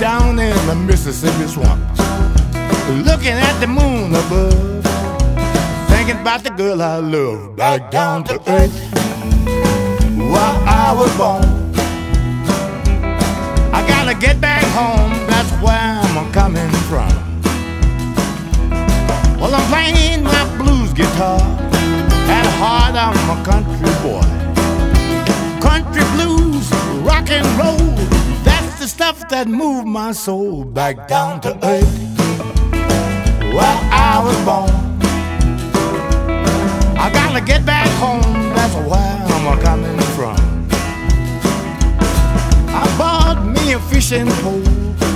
down in the Mississippi swamps, looking at the moon above, thinking about the girl I love, back down to earth where I was born. I gotta get back home, that's where I'm coming from. Well, I'm playing my blues guitar, at heart I'm a country boy. Country blues, rock and roll, that's the stuff that moved my soul, back down to earth where I was born. I gotta get back home, that's where I'm coming from. I bought me a fishing pole,